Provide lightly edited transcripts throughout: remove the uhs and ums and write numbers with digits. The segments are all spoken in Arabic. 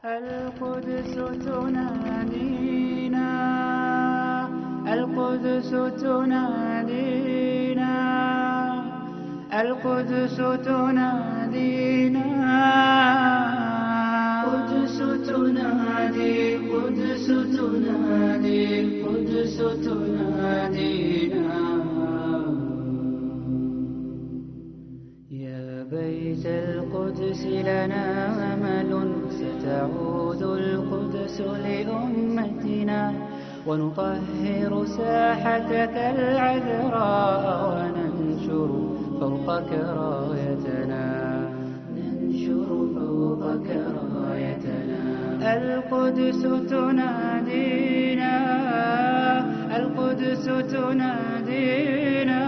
القدس تنادينا، القدس تنادينا، القدس تنادينا، القدس تنادي، القدس تنادي، القدس تنادينا. يا بيت القدس لنا أمل، ستعود القدس لأمتنا، ونطهر ساحتك العذراء، وننشر فوقك رايتنا، ننشر فوقك رايتنا. القدس تنادينا، القدس تنادينا.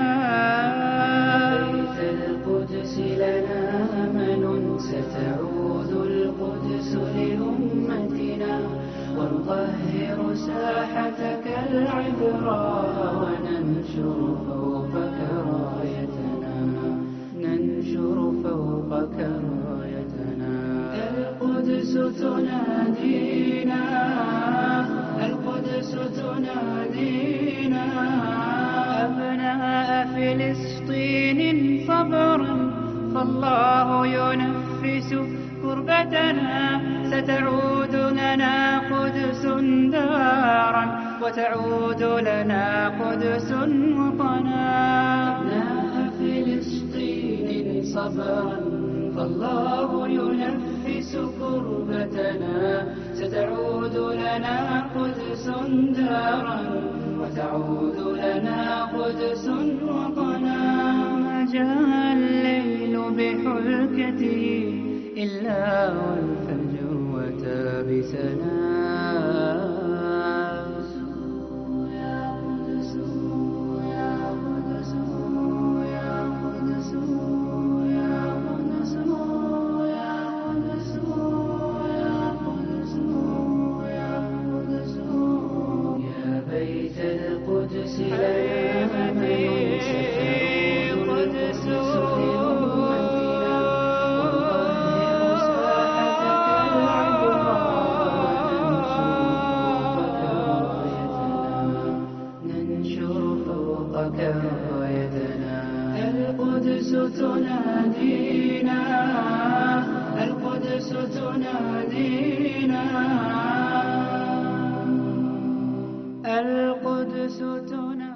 بيت القدس لنا أمل، ستعود القدس لأمتنا، ونطهر ساحتك العذراء، وننشر فوقك رايتنا، ننشر فوقك رايتنا. القدس تنادينا، القدس تنادينا. أبناء فلسطين صبرا، فالله ينفس كربتنا، ستعود لنا قدس دارا، وتعود لنا قدس وطنا. أبناء فلسطين صبرا، فالله ينفس كربتنا، ستعود لنا قدس دارا، وتعود لنا قدس وطنا. ما جاء الليل بحلكته إلا والفجر أتى بسنا. يا قدس يا قدس يا قدس يا قدس يا قدس يا قدس يا قدس. يا بيت القدس لنا أمل، ستعود القدس لأمتنا، ونطهر ساحتك العذراء، ننشر فوقك رايتنا. القدس تنادينا، القدس تنادينا، القدس تنادينا.